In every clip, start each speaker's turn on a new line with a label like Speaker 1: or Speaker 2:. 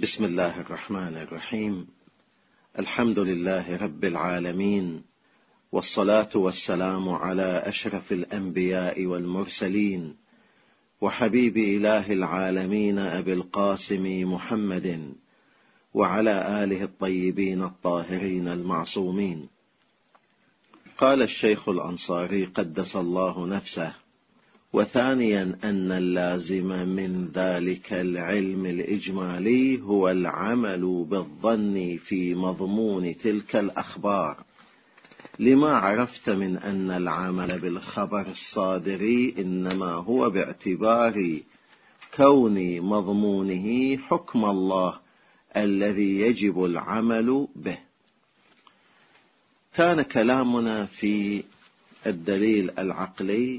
Speaker 1: بسم الله الرحمن الرحيم. الحمد لله رب العالمين، والصلاة والسلام على أشرف الأنبياء والمرسلين، وحبيب إله العالمين أبي القاسم محمد، وعلى آله الطيبين الطاهرين المعصومين. قال الشيخ الأنصاري قدس الله نفسه: وثانيا أن اللازم من ذلك العلم الإجمالي هو العمل بالظن في مضمون تلك الأخبار، لما عرفت من أن العمل بالخبر الصادر إنما هو باعتبار كون مضمونه حكم الله الذي يجب العمل به. كان كلامنا في الدليل العقلي،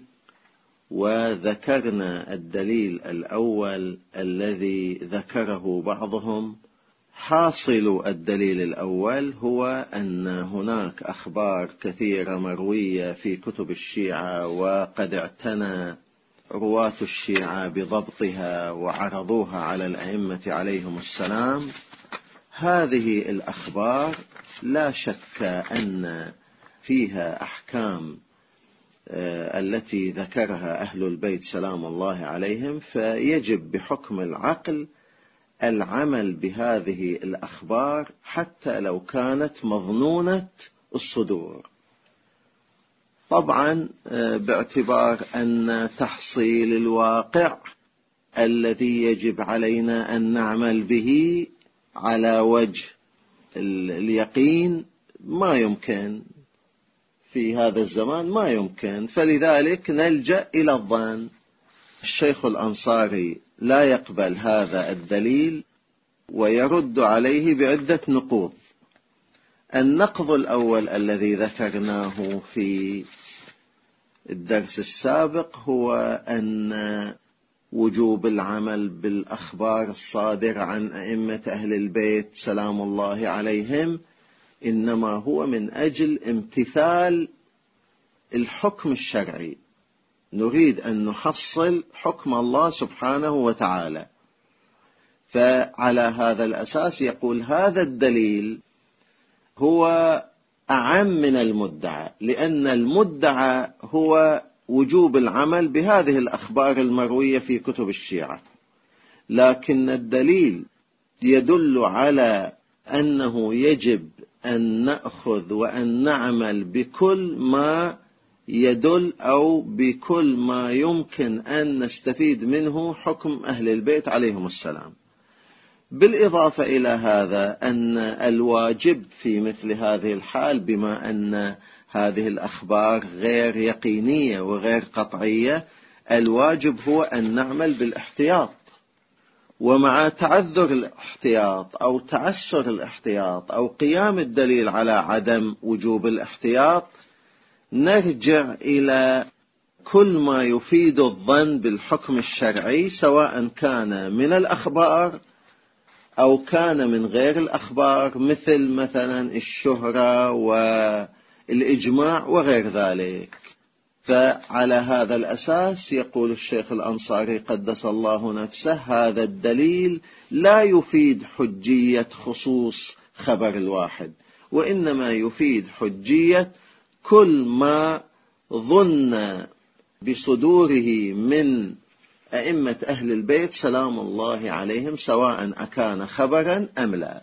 Speaker 1: وذكرنا الدليل الأول الذي ذكره بعضهم. حاصل الدليل الأول هو أن هناك أخبار كثيرة مروية في كتب الشيعة، وقد اعتنى رواة الشيعة بضبطها وعرضوها على الأئمة عليهم السلام. هذه الأخبار لا شك أن فيها أحكام التي ذكرها أهل البيت سلام الله عليهم، فيجب بحكم العقل العمل بهذه الأخبار حتى لو كانت مظنونة الصدور، طبعا باعتبار أن تحصيل الواقع الذي يجب علينا أن نعمل به على وجه اليقين ما يمكن في هذا الزمان، ما يمكن، فلذلك نلجأ إلى الظن. الشيخ الأنصاري لا يقبل هذا الدليل ويرد عليه بعدة نقوض. النقض الأول الذي ذكرناه في الدرس السابق هو أن وجوب العمل بالأخبار الصادرة عن أئمة أهل البيت سلام الله عليهم إنما هو من أجل امتثال الحكم الشرعي، نريد أن نحصل حكم الله سبحانه وتعالى. فعلى هذا الأساس يقول هذا الدليل هو أعم من المدعى، لأن المدعى هو وجوب العمل بهذه الأخبار المروية في كتب الشيعة، لكن الدليل يدل على أنه يجب أن نأخذ وأن نعمل بكل ما يدل أو بكل ما يمكن أن نستفيد منه حكم أهل البيت عليهم السلام. بالإضافة إلى هذا أن الواجب في مثل هذه الحال، بما أن هذه الأخبار غير يقينية وغير قطعية، الواجب هو أن نعمل بالاحتياط. ومع تعذر الاحتياط أو تعسر الاحتياط أو قيام الدليل على عدم وجوب الاحتياط، نرجع إلى كل ما يفيد الظن بالحكم الشرعي، سواء كان من الأخبار أو كان من غير الأخبار، مثلا الشهرة والإجماع وغير ذلك. فعلى هذا الأساس يقول الشيخ الأنصاري قدس الله نفسه: هذا الدليل لا يفيد حجية خصوص خبر الواحد، وإنما يفيد حجية كل ما ظن بصدوره من أئمة أهل البيت سلام الله عليهم، سواء أكان خبرا أم لا.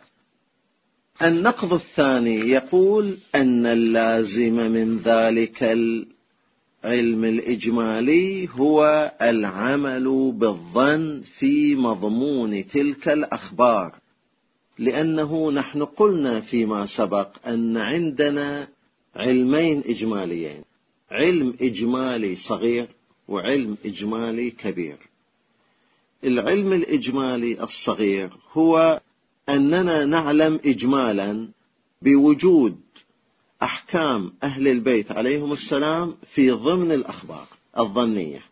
Speaker 1: النقض الثاني يقول أن اللازم من ذلك العلم الإجمالي هو العمل بالظن في مضمون تلك الأخبار، لأنه نحن قلنا فيما سبق أن عندنا علمين إجماليين: علم إجمالي صغير وعلم إجمالي كبير. العلم الإجمالي الصغير هو أننا نعلم إجمالا بوجود أحكام أهل البيت عليهم السلام في ضمن الأخبار الظنية.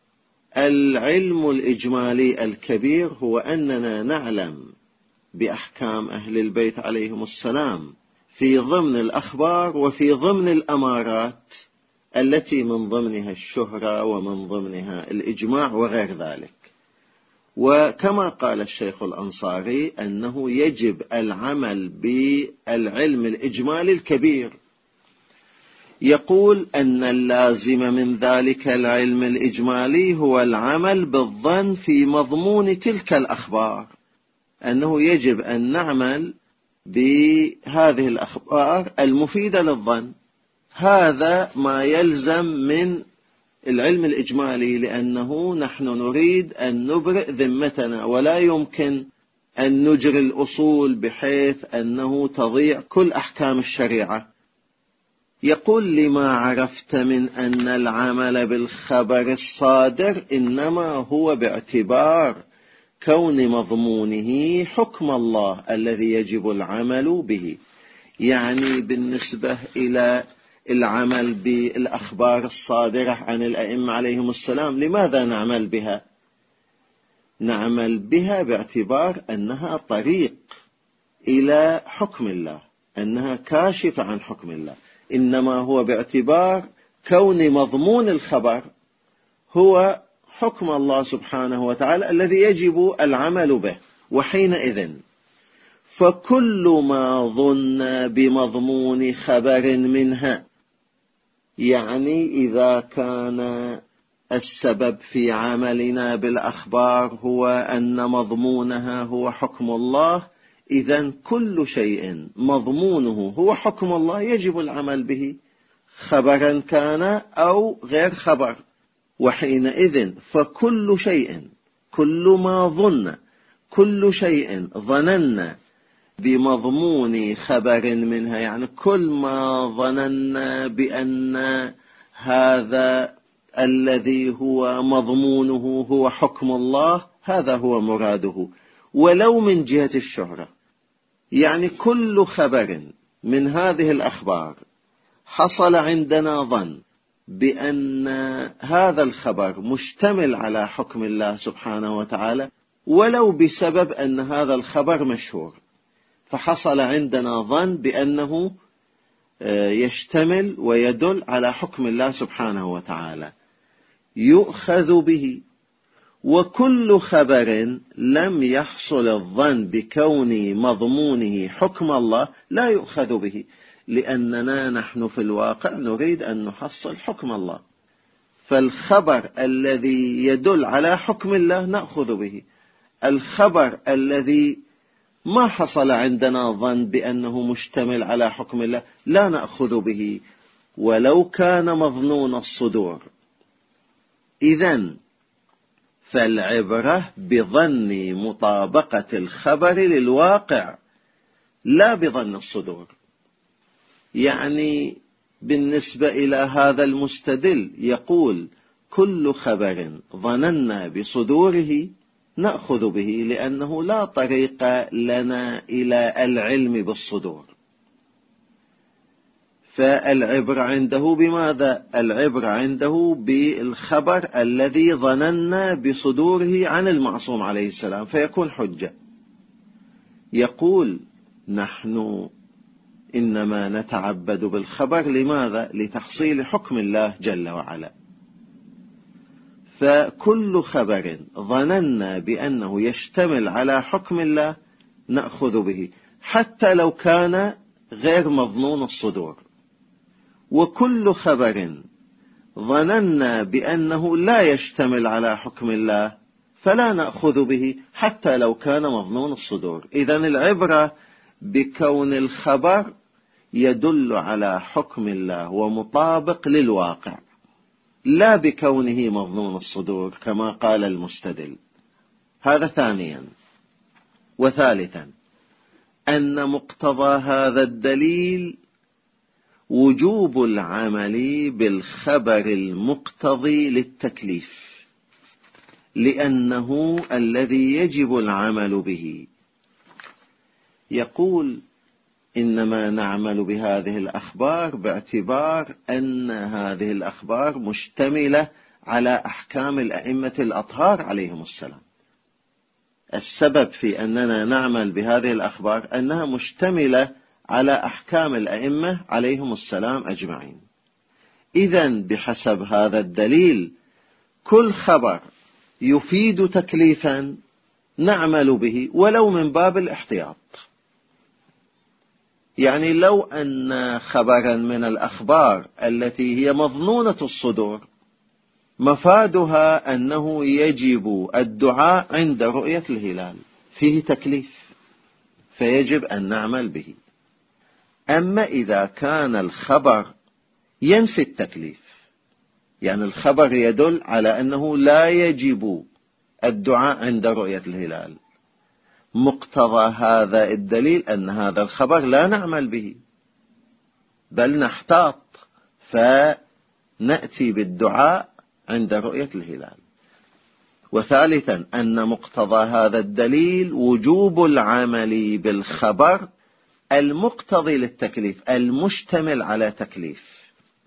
Speaker 1: العلم الإجمالي الكبير هو أننا نعلم بأحكام أهل البيت عليهم السلام في ضمن الأخبار وفي ضمن الأمارات التي من ضمنها الشهرة ومن ضمنها الإجماع وغير ذلك. وكما قال الشيخ الأنصاري أنه يجب العمل بالعلم الإجمالي الكبير، يقول أن اللازم من ذلك العلم الإجمالي هو العمل بالظن في مضمون تلك الأخبار، أنه يجب أن نعمل بهذه الأخبار المفيدة للظن. هذا ما يلزم من العلم الإجمالي، لأنه نحن نريد أن نبرئ ذمتنا، ولا يمكن أن نجري الأصول بحيث أنه تضيع كل أحكام الشريعة. يقول لما عرفت من أن العمل بالخبر الصادر إنما هو باعتبار كون مضمونه حكم الله الذي يجب العمل به. يعني بالنسبة إلى العمل بالأخبار الصادرة عن الأئمة عليهم السلام، لماذا نعمل بها؟ نعمل بها باعتبار أنها طريق إلى حكم الله، أنها كاشفة عن حكم الله. إنما هو باعتبار كون مضمون الخبر هو حكم الله سبحانه وتعالى الذي يجب العمل به. وحينئذ فكل ما ظن بمضمون خبر منها، يعني إذا كان السبب في عملنا بالأخبار هو أن مضمونها هو حكم الله، إذن كل شيء مضمونه هو حكم الله يجب العمل به، خبرا كان أو غير خبر. وحينئذ فكل شيء، كل ما ظن، كل شيء ظننا بمضمون خبر منها، يعني كل ما ظننا بأن هذا الذي هو مضمونه هو حكم الله، هذا هو مراده، ولو من جهة الشهرة. يعني كل خبر من هذه الأخبار حصل عندنا ظن بأن هذا الخبر مشتمل على حكم الله سبحانه وتعالى، ولو بسبب أن هذا الخبر مشهور، فحصل عندنا ظن بأنه يشتمل ويدل على حكم الله سبحانه وتعالى، يؤخذ به. وكل خبر لم يحصل الظن بكون مضمونه حكم الله لا يؤخذ به، لأننا نحن في الواقع نريد أن نحصل حكم الله، فالخبر الذي يدل على حكم الله نأخذ به. الخبر الذي ما حصل عندنا ظن بأنه مشتمل على حكم الله لا نأخذ به، ولو كان مظنون الصدور. إذن فالعبرة بظن مطابقة الخبر للواقع لا بظن الصدور. يعني بالنسبة إلى هذا المستدل يقول كل خبر ظننا بصدوره نأخذ به، لأنه لا طريق لنا إلى العلم بالصدور. فالعبرة عنده بماذا؟ العبرة عنده بالخبر الذي ظننا بصدوره عن المعصوم عليه السلام، فيكون حجة. يقول نحن إنما نتعبد بالخبر، لماذا؟ لتحصيل حكم الله جل وعلا. فكل خبر ظننا بأنه يشتمل على حكم الله نأخذ به، حتى لو كان غير مظنون الصدور. وكل خبر ظننا بأنه لا يشتمل على حكم الله فلا نأخذ به، حتى لو كان مظنون الصدور. إذن العبرة بكون الخبر يدل على حكم الله ومطابق للواقع، لا بكونه مظنون الصدور كما قال المستدل. هذا ثانيا. وثالثا أن مقتضى هذا الدليل وجوب العمل بالخبر المقتضي للتكليف، لأنه الذي يجب العمل به. يقول إنما نعمل بهذه الأخبار باعتبار أن هذه الأخبار مشتملة على أحكام الأئمة الأطهار عليهم السلام. السبب في أننا نعمل بهذه الأخبار أنها مشتملة على أحكام الأئمة عليهم السلام أجمعين. إذن بحسب هذا الدليل كل خبر يفيد تكليفا نعمل به ولو من باب الاحتياط. يعني لو أن خبرا من الأخبار التي هي مظنونة الصدور مفادها أنه يجب الدعاء عند رؤية الهلال، فيه تكليف فيجب أن نعمل به. أما إذا كان الخبر ينفي التكليف، يعني الخبر يدل على أنه لا يجب الدعاء عند رؤية الهلال، مقتضى هذا الدليل أن هذا الخبر لا نعمل به بل نحتاط فنأتي بالدعاء عند رؤية الهلال. وثالثا أن مقتضى هذا الدليل وجوب العمل بالخبر المقتضي للتكليف المشتمل على تكليف،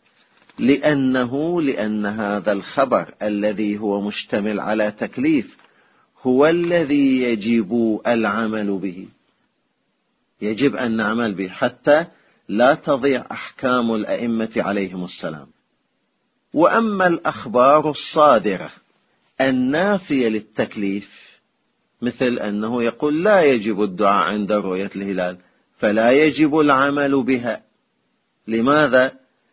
Speaker 1: لأن هذا الخبر الذي هو مشتمل على تكليف هو الذي يجب العمل به، يجب أن نعمل به حتى لا تضيع أحكام الأئمة عليهم السلام. وأما الأخبار الصادرة النافية للتكليف مثل أنه يقول لا يجب الدعاء عند رؤية الهلال فلا يجب العمل بها. لماذا؟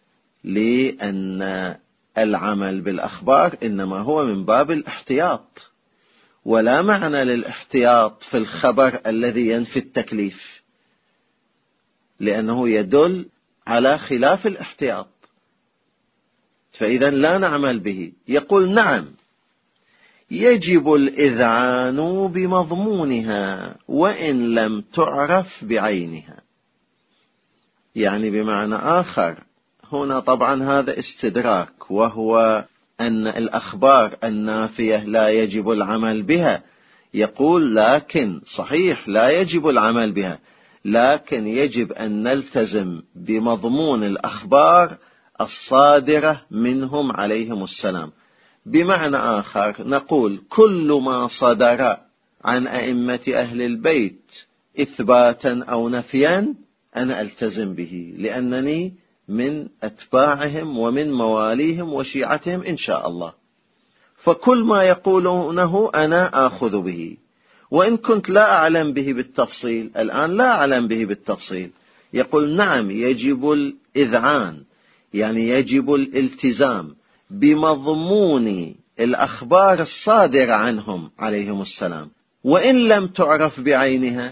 Speaker 1: لأن العمل بالأخبار إنما هو من باب الاحتياط، ولا معنى للاحتياط في الخبر الذي ينفي التكليف، لأنه يدل على خلاف الاحتياط، فإذا لا نعمل به. يقول نعم يجب الإذعان بمضمونها وإن لم تعرف بعينها. يعني بمعنى آخر هنا طبعا هذا استدراك، وهو أن الأخبار النافية لا يجب العمل بها. يقول لكن صحيح لا يجب العمل بها، لكن يجب أن نلتزم بمضمون الأخبار الصادرة منهم عليهم السلام. بمعنى آخر نقول كل ما صدر عن أئمة أهل البيت إثباتا أو نفيا أنا ألتزم به، لأنني من أتباعهم ومن مواليهم وشيعتهم إن شاء الله. فكل ما يقولونه أنا آخذ به، وإن كنت لا أعلم به بالتفصيل، الآن لا أعلم به بالتفصيل. يقول نعم يجب الإذعان، يعني يجب الالتزام بمضمون الأخبار الصادرة عنهم عليهم السلام وإن لم تعرف بعينها،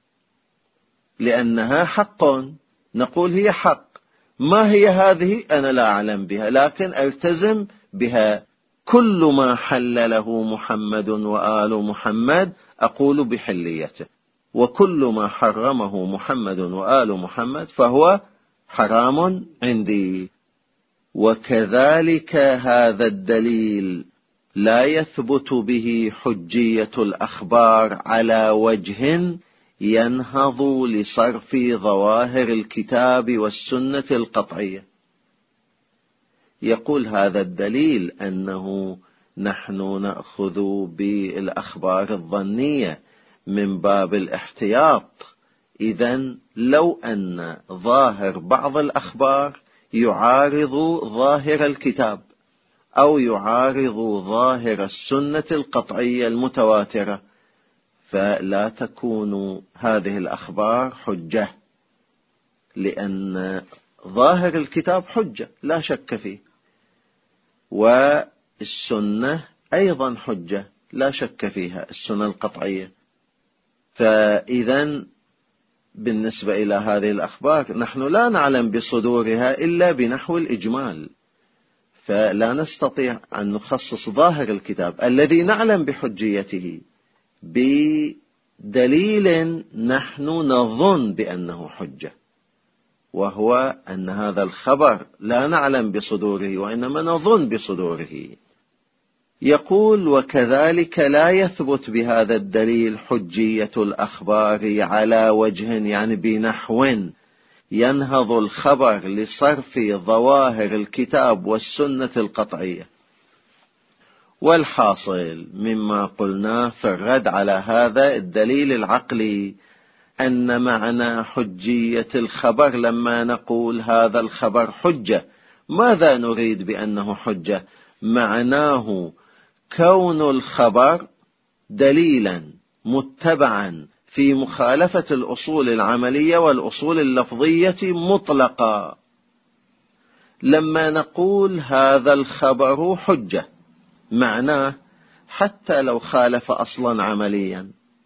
Speaker 1: لأنها حق. نقول هي حق، ما هي هذه أنا لا أعلم بها، لكن ألتزم بها. كل ما حلله محمد وآل محمد أقول بحليته، وكل ما حرمه محمد وآل محمد فهو حرام عندي. وكذلك هذا الدليل لا يثبت به حجية الأخبار على وجه ينهض لصرف ظواهر الكتاب والسنة القطعية. يقول هذا الدليل أنه نحن نأخذ بالأخبار الظنية من باب الاحتياط. إذن لو أن ظاهر بعض الأخبار يعارض ظاهر الكتاب أو يعارض ظاهر السنة القطعية المتواترة، فلا تكون هذه الأخبار حجة، لأن ظاهر الكتاب حجة لا شك فيه، والسنة أيضا حجة لا شك فيها، السنة القطعية. فإذا بالنسبة إلى هذه الأخبار نحن لا نعلم بصدورها إلا بنحو الإجمال، فلا نستطيع أن نخصص ظاهر الكتاب الذي نعلم بحجيته بدليل نحن نظن بأنه حجة، وهو أن هذا الخبر لا نعلم بصدوره وإنما نظن بصدوره. يقول وكذلك لا يثبت بهذا الدليل حجية الأخبار على وجه، يعني بنحو ينهض الخبر لصرف ظواهر الكتاب والسنة القطعية. والحاصل مما قلناه في الرد على هذا الدليل العقلي أن معنى حجية الخبر لما نقول هذا الخبر حجة، ماذا نريد بأنه حجة؟ معناه كون الخبر دليلا متبعا في مخالفة الأصول العملية والأصول اللفظية مطلقا. لما نقول هذا الخبر حجة، معناه حتى لو خالف أصلا عمليا،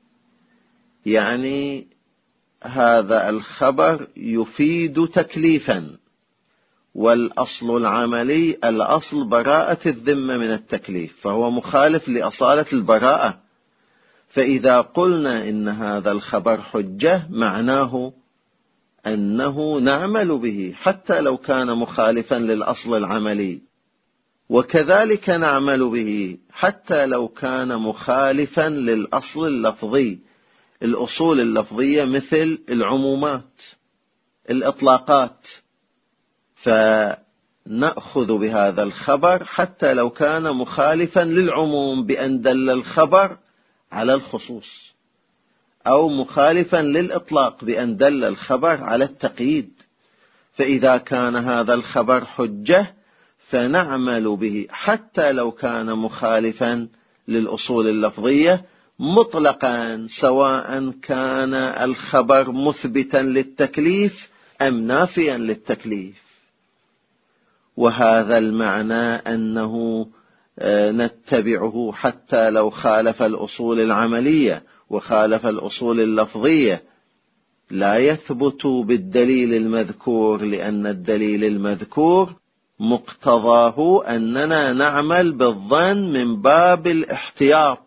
Speaker 1: يعني هذا الخبر يفيد تكليفا، والأصل العملي الأصل براءة الذمة من التكليف، فهو مخالف لأصالة البراءة. فإذا قلنا إن هذا الخبر حجة معناه أنه نعمل به حتى لو كان مخالفا للأصل العملي، وكذلك نعمل به حتى لو كان مخالفا للأصل اللفظي. الأصول اللفظية مثل العمومات، الإطلاقات، فنأخذ بهذا الخبر حتى لو كان مخالفا للعموم بأن دل الخبر على الخصوص، أو مخالفا للإطلاق بأن دل الخبر على التقييد. فإذا كان هذا الخبر حجة فنعمل به حتى لو كان مخالفا للأصول اللفظية مطلقا، سواء كان الخبر مثبتا للتكليف أم نافيا للتكليف. وهذا المعنى أنه نتبعه حتى لو خالف الأصول العملية وخالف الأصول اللفظية، لا يثبت بالدليل المذكور، لأن الدليل المذكور مقتضاه أننا نعمل بالظن من باب الاحتياط،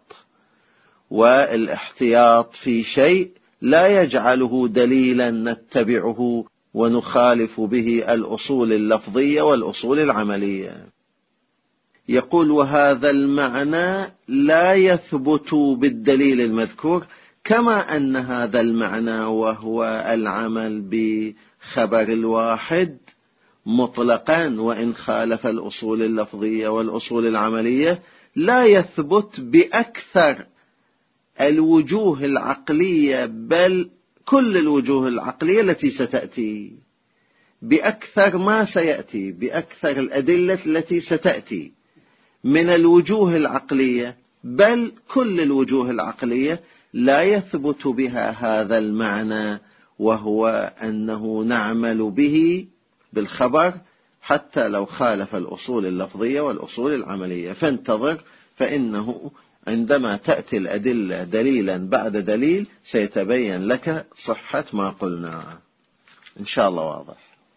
Speaker 1: والاحتياط في شيء لا يجعله دليلا نتبعه ونخالف به الأصول اللفظية والأصول العملية. يقول وهذا المعنى لا يثبت بالدليل المذكور، كما أن هذا المعنى وهو العمل بخبر الواحد مطلقا وإن خالف الأصول اللفظية والأصول العملية لا يثبت بأكثر الوجوه العقلية، بل كل الوجوه العقلية التي ستأتي، بأكثر ما سيأتي، بأكثر الأدلة التي ستأتي من الوجوه العقلية، بل كل الوجوه العقلية لا يثبت بها هذا المعنى، وهو أنه نعمل به بالخبر حتى لو خالف الأصول اللفظية والأصول العملية. فانتظر، فإنه عندما تأتي الأدلة دليلا بعد دليل سيتبين لك صحة ما قلنا إن شاء الله. واضح؟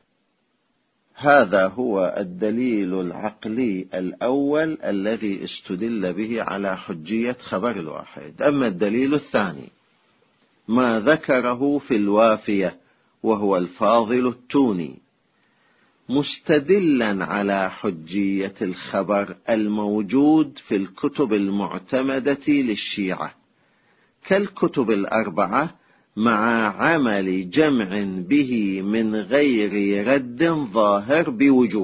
Speaker 1: هذا هو الدليل العقلي الأول الذي استدل به على حجية خبر الواحد. أما الدليل الثاني ما ذكره في الوافية، وهو الفاضل التوني، مستدلا على حجية الخبر الموجود في الكتب المعتمدة للشيعة كالكتب الأربعة، مع عمل جمع به من غير رد ظاهر بوجوه.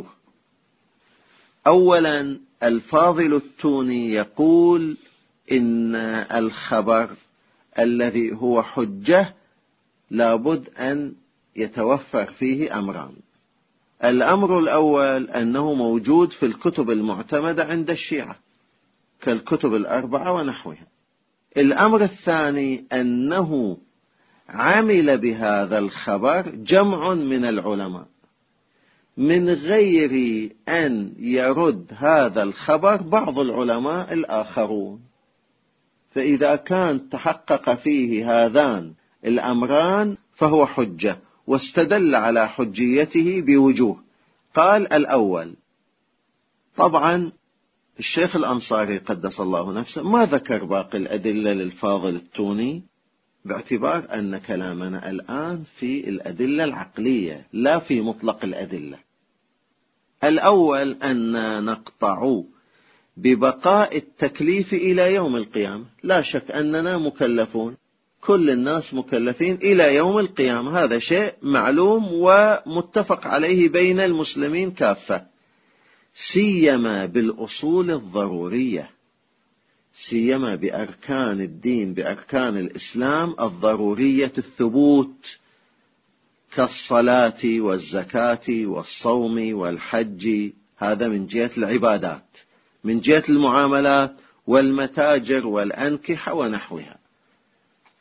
Speaker 1: أولا، الفاضل التوني يقول إن الخبر الذي هو حجة لابد أن يتوفر فيه أمران. الأمر الأول أنه موجود في الكتب المعتمدة عند الشيعة كالكتب الأربعة ونحوها. الأمر الثاني أنه عمل بهذا الخبر جمع من العلماء من غير أن يرد هذا الخبر بعض العلماء الآخرون. فإذا كان تحقق فيه هذان الأمران فهو حجة، واستدل على حجيته بوجوه. قال الأول، طبعا الشيخ الأنصاري قدس الله نفسه ما ذكر باقي الأدلة للفاضل التوني، باعتبار أن كلامنا الآن في الأدلة العقلية لا في مطلق الأدلة. الأول أن نقطع ببقاء التكليف إلى يوم القيامة. لا شك أننا مكلفون، كل الناس مكلفين إلى يوم القيامة، هذا شيء معلوم ومتفق عليه بين المسلمين كافة، سيما بالأصول الضرورية، سيما بأركان الدين، بأركان الإسلام الضرورية الثبوت، كالصلاة والزكاة والصوم والحج. هذا من جهة العبادات. من جهة المعاملات والمتاجر والأنكحة ونحوها،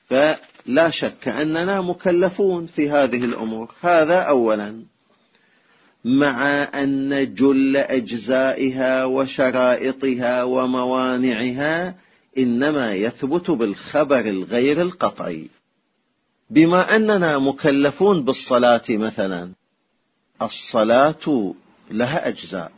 Speaker 1: فلا شك أننا مكلفون في هذه الأمور، هذا أولا، مع أن جل أجزائها وشرائطها وموانعها إنما يثبت بالخبر الغير القطعي. بما أننا مكلفون بالصلاة مثلا، الصلاة لها أجزاء،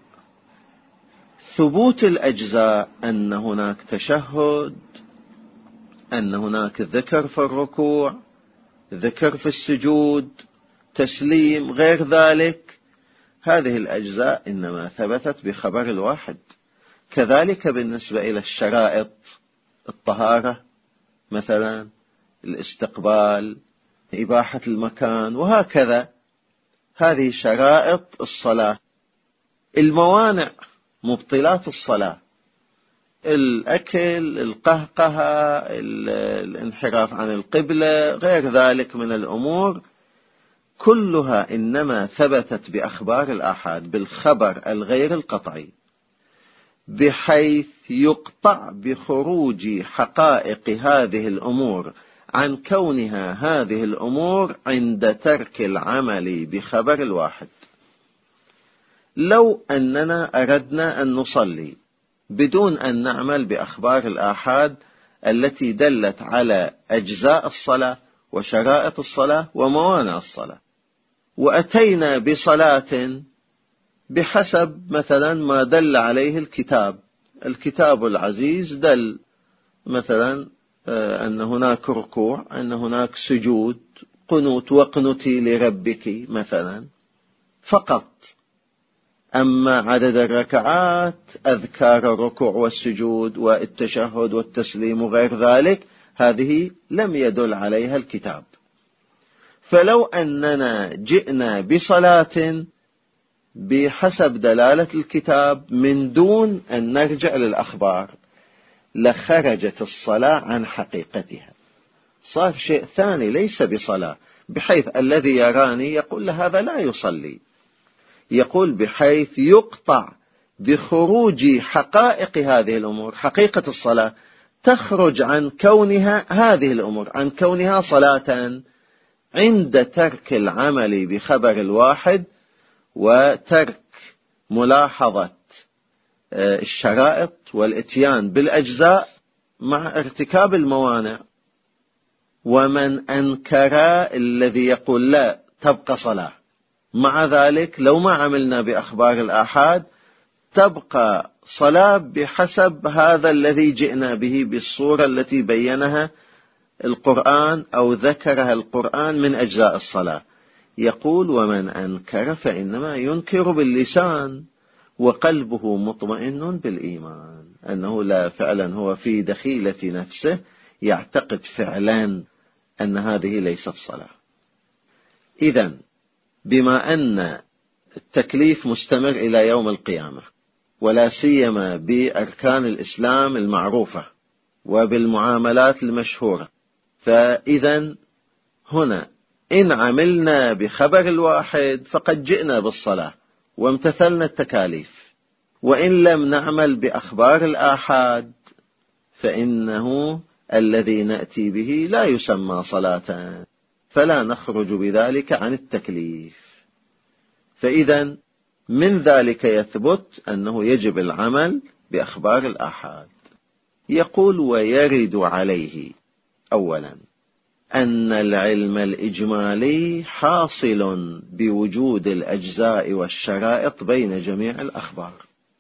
Speaker 1: ثبوت الأجزاء أن هناك تشهد، أن هناك ذكر في الركوع، ذكر في السجود، تسليم، غير ذلك، هذه الأجزاء إنما ثبتت بخبر الواحد. كذلك بالنسبة إلى الشرائط، الطهارة مثلا، الاستقبال، إباحة المكان، وهكذا، هذه شرائط الصلاة. الموانع، مبطلات الصلاة، الأكل، القهقهة، الانحراف عن القبلة، غير ذلك من الأمور، كلها إنما ثبتت بأخبار الآحاد بالخبر الغير القطعي، بحيث يقطع بخروج حقائق هذه الأمور عن كونها هذه الأمور عند ترك العمل بخبر الواحد. لو أننا أردنا أن نصلي بدون أن نعمل بأخبار الآحاد التي دلت على أجزاء الصلاة وشرائط الصلاة وموانع الصلاة، وأتينا بصلاة بحسب مثلا ما دل عليه الكتاب العزيز، دل مثلا أن هناك ركوع، أن هناك سجود، قنوت، وقنتي لربك مثلا فقط. أما عدد الركعات، أذكار الركوع والسجود والتشهد والتسليم وغير ذلك، هذه لم يدل عليها الكتاب. فلو أننا جئنا بصلاة بحسب دلالة الكتاب من دون أن نرجع للأخبار، لخرجت الصلاة عن حقيقتها، صار شيء ثاني ليس بصلاة، بحيث الذي يراني يقول هذا لا يصلي. يقول بحيث يقطع بخروج حقائق هذه الأمور، حقيقة الصلاة تخرج عن كونها هذه الأمور، عن كونها صلاة، عند ترك العمل بخبر الواحد وترك ملاحظة الشرائط والاتيان بالأجزاء مع ارتكاب الموانع. ومن أنكر الذي يقول لا تبقى صلاة، مع ذلك لو ما عملنا بأخبار الآحاد تبقى صلاة بحسب هذا الذي جئنا به بالصورة التي بينها القرآن أو ذكرها القرآن من أجزاء الصلاة. يقول ومن أنكر فإنما ينكر باللسان وقلبه مطمئن بالإيمان، أنه لا، فعلا هو في دخيلة نفسه يعتقد فعلا أن هذه ليست صلاة. إذن بما أن التكليف مستمر إلى يوم القيامة، ولا سيما بأركان الإسلام المعروفة وبالمعاملات المشهورة، فإذن هنا إن عملنا بخبر الواحد فقد جئنا بالصلاة وامتثلنا التكاليف، وإن لم نعمل بأخبار الآحاد فإنه الذي نأتي به لا يسمى صلاة، فلا نخرج بذلك عن التكليف. فإذا من ذلك يثبت أنه يجب العمل بأخبار الآحاد. يقول ويرد عليه أولا أن العلم الإجمالي حاصل بوجود الأجزاء والشرائط بين جميع الأخبار.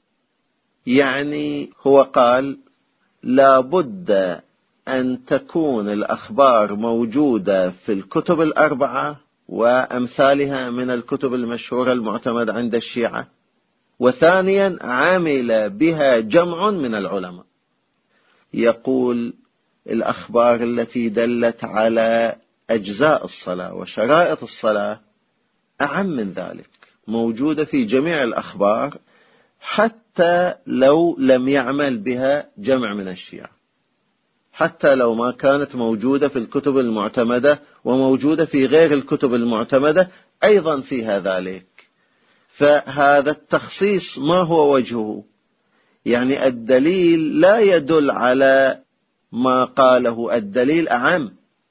Speaker 1: يعني هو قال لا بد أن تكون الأخبار موجودة في الكتب الأربعة وأمثالها من الكتب المشهورة المعتمدة عند الشيعة، وثانيا عمل بها جمع من العلماء. يقول الأخبار التي دلت على أجزاء الصلاة وشرائط الصلاة أعم من ذلك، موجودة في جميع الأخبار، حتى لو لم يعمل بها جمع من الشيعة، حتى لو ما كانت موجودة في الكتب المعتمدة وموجودة في غير الكتب المعتمدة أيضا فيها ذلك. فهذا التخصيص ما هو وجهه؟ يعني الدليل لا يدل على ما قاله، الدليل أعم،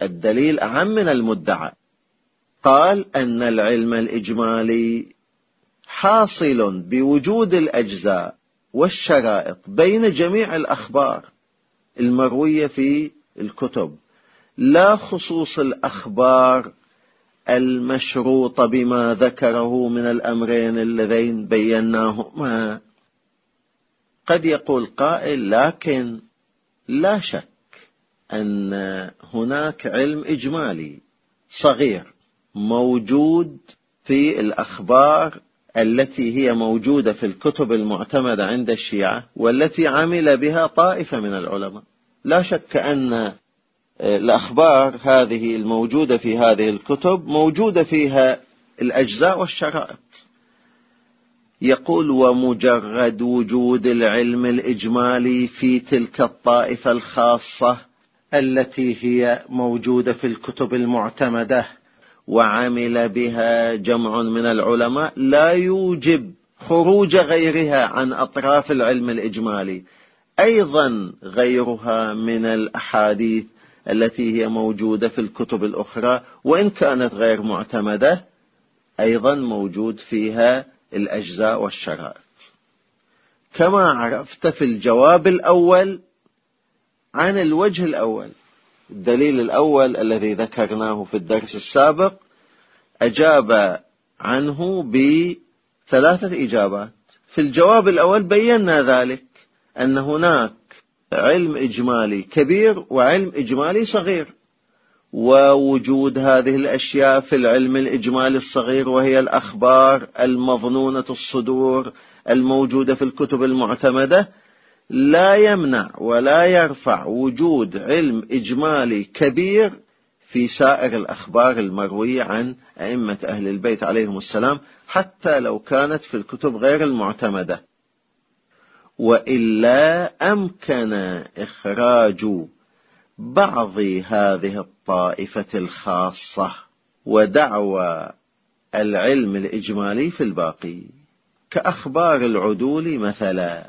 Speaker 1: الدليل أعم من المدعى. قال أن العلم الإجمالي حاصل بوجود الأجزاء والشرائط بين جميع الأخبار المروية في الكتب، لا خصوص الأخبار المشروطة بما ذكره من الأمرين اللذين بيناهما. قد يقول قائل: لكن لا شك أن هناك علم إجمالي صغير موجود في الأخبار التي هي موجودة في الكتب المعتمدة عند الشيعة والتي عمل بها طائفة من العلماء. لا شك أن الأخبار هذه الموجودة في هذه الكتب موجودة فيها الأجزاء والشرائط. يقول: ومجرد وجود العلم الإجمالي في تلك الطائفة الخاصة التي هي موجودة في الكتب المعتمدة وعمل بها جمع من العلماء لا يوجب خروج غيرها عن أطراف العلم الإجمالي. أيضا غيرها من الأحاديث التي هي موجودة في الكتب الأخرى وإن كانت غير معتمدة أيضا موجود فيها الأجزاء والشرائط. كما عرفت في الجواب الأول عن الوجه الأول، الدليل الأول الذي ذكرناه في الدرس السابق أجاب عنه بثلاثة إجابات. في الجواب الأول بينا ذلك، أن هناك علم إجمالي كبير وعلم إجمالي صغير، ووجود هذه الأشياء في العلم الإجمالي الصغير وهي الأخبار المظنونة الصدور الموجودة في الكتب المعتمدة لا يمنع ولا يرفع وجود علم إجمالي كبير في سائر الأخبار المروية عن أئمة أهل البيت عليهم السلام، حتى لو كانت في الكتب غير المعتمدة. وإلا أمكن إخراج بعض هذه الطائفة الخاصة ودعوى العلم الإجمالي في الباقي، كأخبار العدول مثلا.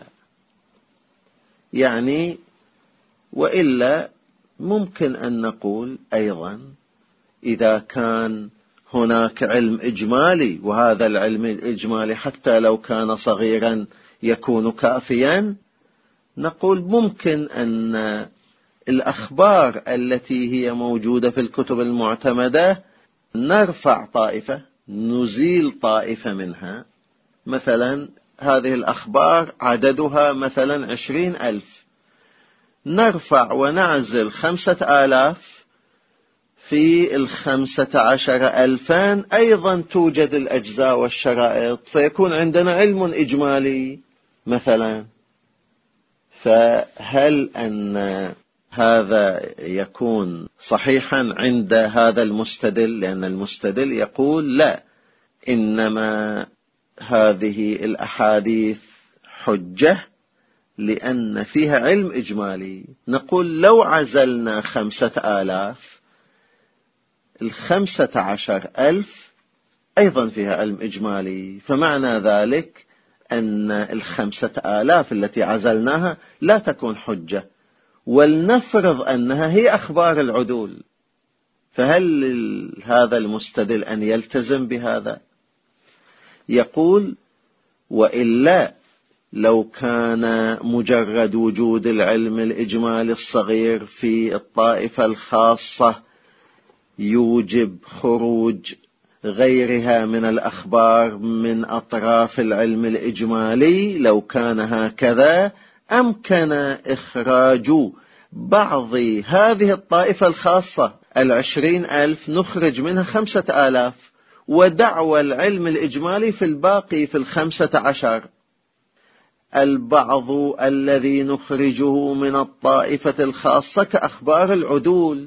Speaker 1: يعني وإلا ممكن أن نقول أيضا إذا كان هناك علم إجمالي وهذا العلم الإجمالي حتى لو كان صغيرا يكون كافيا، نقول ممكن أن الأخبار التي هي موجودة في الكتب المعتمدة نرفع طائفة، نزيل طائفة منها. مثلا هذه الأخبار عددها مثلا 20,000، نرفع ونعزل 5,000 في 15,000 أيضا توجد الأجزاء والشرائط، فيكون عندنا علم إجمالي مثلا. فهل أن هذا يكون صحيحا عند هذا المستدل؟ لأن المستدل يقول لا، إنما هذه الأحاديث حجة لأن فيها علم إجمالي. نقول لو عزلنا 5,000 15,000 أيضا فيها علم إجمالي، فمعنى ذلك أن 5,000 التي عزلناها لا تكون حجة. ولنفرض أنها هي أخبار العدول، فهل هذا المستدل أن يلتزم بهذا؟ يقول: وإلا لو كان مجرد وجود العلم الإجمالي الصغير في الطائفة الخاصة يوجب خروج غيرها من الأخبار من أطراف العلم الإجمالي، لو كان هكذا أمكن إخراج بعض هذه الطائفة الخاصة 20,000، نخرج منها 5,000 ودعوى العلم الإجمالي في الباقي في 15. البعض الذي نخرجه من الطائفة الخاصة كأخبار العدول،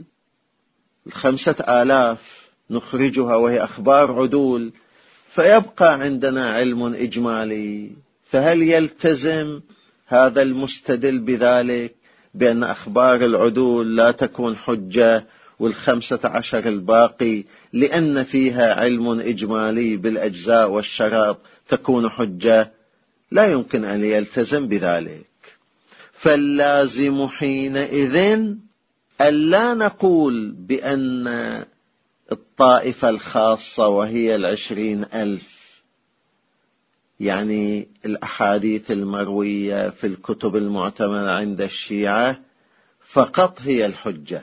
Speaker 1: 5,000 نخرجها وهي أخبار عدول، فيبقى عندنا علم إجمالي. فهل يلتزم هذا المستدل بذلك بأن أخبار العدول لا تكون حجة وال15 الباقي لأن فيها علم إجمالي بالأجزاء والشرائط تكون حجة؟ لا يمكن أن يلتزم بذلك. فاللازم حينئذ ألا نقول بأن الطائفة الخاصة وهي 20,000، يعني الأحاديث المروية في الكتب المعتمدة عند الشيعة فقط هي الحجة،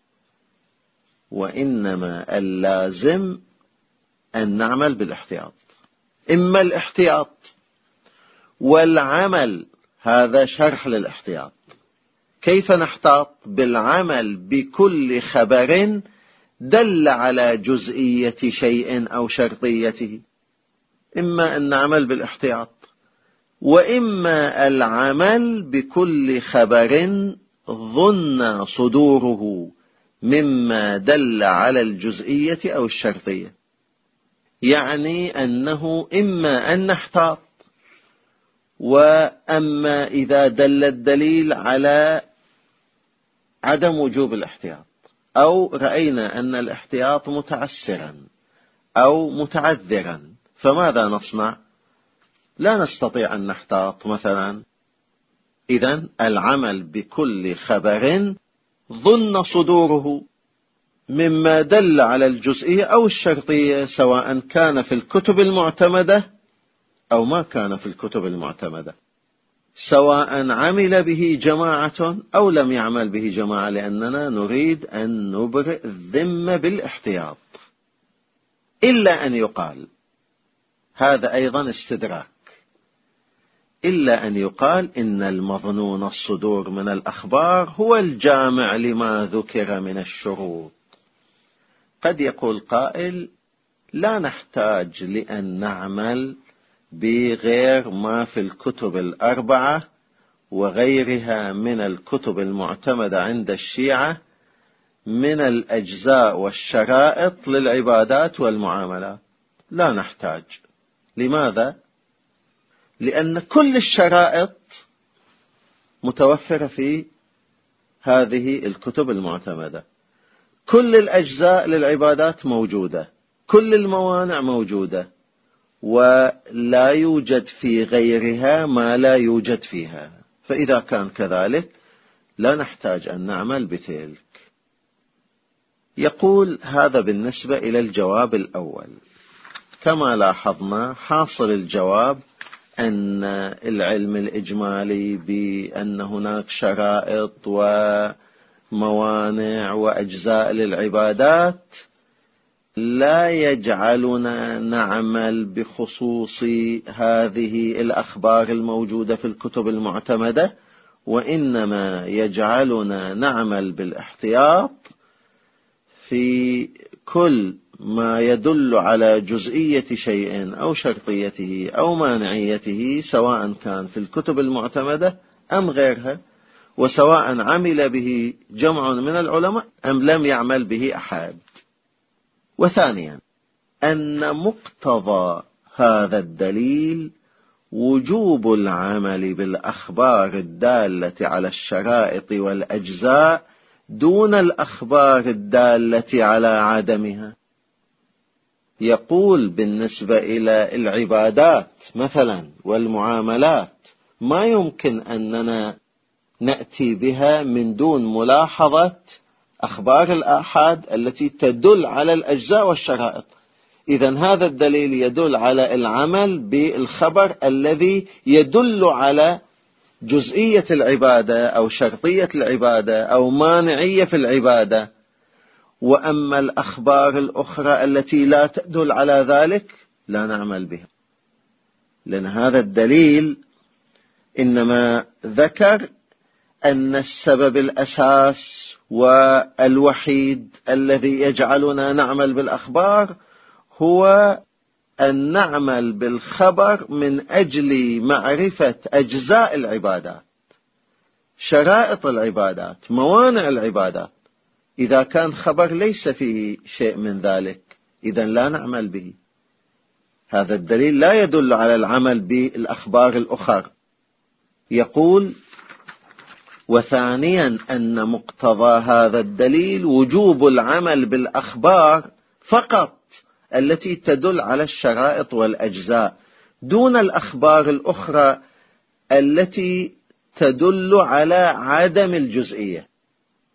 Speaker 1: وإنما اللازم أن نعمل بالاحتياط. إما الاحتياط والعمل، هذا شرح للاحتياط. كيف نحتاط؟ بالعمل بكل خبر دل على جزئية شيء أو شرطيته. إما أن نعمل بالاحتياط، وإما العمل بكل خبر ظن صدوره مما دل على الجزئية أو الشرطية. يعني أنه إما أن نحتاط، وأما إذا دل الدليل على عدم وجوب الاحتياط، أو رأينا أن الاحتياط متعسرا أو متعذرا، فماذا نصنع؟ لا نستطيع أن نحتاط مثلا. إذن العمل بكل خبر ظن صدوره مما دل على الجزئية أو الشرطية، سواء كان في الكتب المعتمدة أو ما كان في الكتب المعتمدة، سواء عمل به جماعة أو لم يعمل به جماعة، لأننا نريد أن نبرئ الذمة بالاحتياط. إلا أن يقال، هذا أيضا استدراك، إلا أن يقال إن المظنون الصدور من الأخبار هو الجامع لما ذكر من الشروط. قد يقول قائل: لا نحتاج لأن نعمل بغير ما في الكتب الأربعة وغيرها من الكتب المعتمدة عند الشيعة من الأجزاء والشرائط للعبادات والمعاملات. لا نحتاج. لماذا؟ لأن كل الشرائط متوفرة في هذه الكتب المعتمدة، كل الأجزاء للعبادات موجودة، كل الموانع موجودة، ولا يوجد في غيرها ما لا يوجد فيها. فإذا كان كذلك لا نحتاج أن نعمل بتلك. يقول: هذا بالنسبة إلى الجواب الأول. كما لاحظنا حاصل الجواب أن العلم الإجمالي بأن هناك شرائط وموانع وأجزاء للعبادات لا يجعلنا نعمل بخصوص هذه الأخبار الموجودة في الكتب المعتمدة، وإنما يجعلنا نعمل بالاحتياط في كل ما يدل على جزئية شيء أو شرطيته أو مانعيته، سواء كان في الكتب المعتمدة أم غيرها، وسواء عمل به جمع من العلماء أم لم يعمل به أحد. وثانيا، أن مقتضى هذا الدليل وجوب العمل بالأخبار الدالة على الشرائط والأجزاء دون الأخبار الدالة على عدمها. يقول: بالنسبة إلى العبادات مثلا والمعاملات ما يمكن أننا نأتي بها من دون ملاحظة أخبار الآحاد التي تدل على الأجزاء والشرائط. إذن هذا الدليل يدل على العمل بالخبر الذي يدل على جزئية العبادة أو شرطية العبادة أو مانعية في العبادة. وأما الأخبار الأخرى التي لا تدل على ذلك لا نعمل بها، لأن هذا الدليل إنما ذكر أن السبب الأساس والوحيد الذي يجعلنا نعمل بالأخبار هو أن نعمل بالخبر من أجل معرفة أجزاء العبادات، شرائط العبادات، موانع العبادات. إذا كان خبر ليس فيه شيء من ذلك إذن لا نعمل به. هذا الدليل لا يدل على العمل بالأخبار الأخرى. يقول: وثانيا أن مقتضى هذا الدليل وجوب العمل بالأخبار فقط التي تدل على الشرائط والأجزاء دون الأخبار الأخرى التي تدل على عدم الجزئية.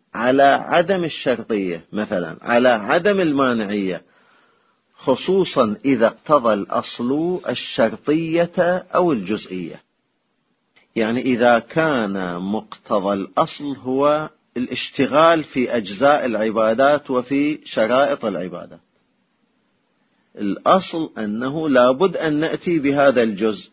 Speaker 1: على عدم الشرطية مثلا، على عدم المانعية، خصوصا إذا اقتضى الأصل الشرطية أو الجزئية. يعني إذا كان مقتضى الأصل هو الاشتغال في أجزاء العبادات وفي شرائط العبادات، الأصل أنه لابد أن نأتي بهذا الجزء.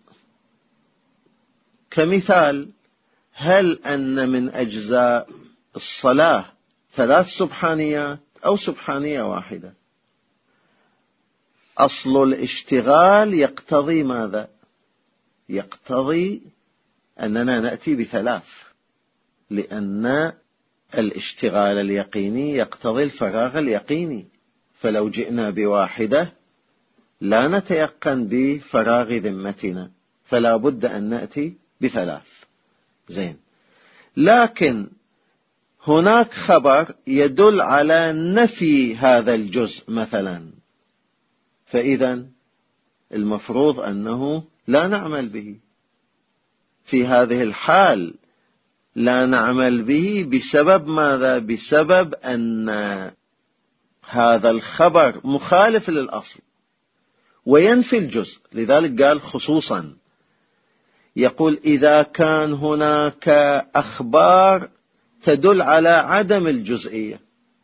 Speaker 1: كمثال، هل أن من أجزاء الصلاة 3 سبحانيات أو سبحانية واحدة؟ أصل الاشتغال يقتضي ماذا؟ يقتضي أننا نأتي ب3، لأن الاشتغال اليقيني يقتضي الفراغ اليقيني، فلو جئنا بواحدة لا نتيقن بفراغ ذمتنا، فلا بد أن نأتي ب3. زين، لكن هناك خبر يدل على نفي هذا الجزء مثلا، فإذا المفروض أنه لا نعمل به. في هذه الحال لا نعمل به بسبب ماذا؟ بسبب أن هذا الخبر مخالف للأصل وينفي الجزء. لذلك قال خصوصا، يقول إذا كان هناك أخبار تدل على عدم الجزئية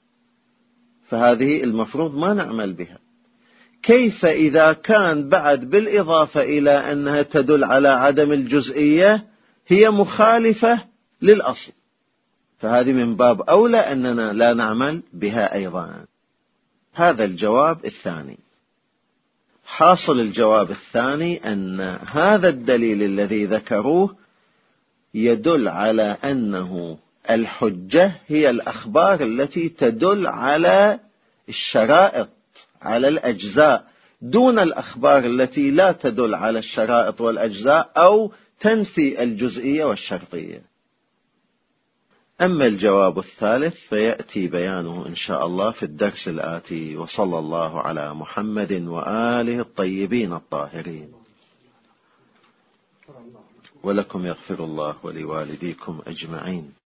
Speaker 1: فهذه المفروض ما نعمل بها. كيف إذا كان بعد بالإضافة إلى أنها تدل على عدم الجزئية هي مخالفة للأصل؟ فهذه من باب أولى أننا لا نعمل بها أيضا. هذا الجواب الثاني. حاصل الجواب الثاني أن هذا الدليل الذي ذكروه يدل على أنه الحجة هي الأخبار التي تدل على الشرائط، على الأجزاء، دون الأخبار التي لا تدل على الشرائط والأجزاء أو تنفي الجزئية والشرطية. أما الجواب الثالث فيأتي بيانه إن شاء الله في الدرس الآتي، وصلى الله على محمد وآله الطيبين الطاهرين. ولكم يغفر الله ولوالديكم أجمعين.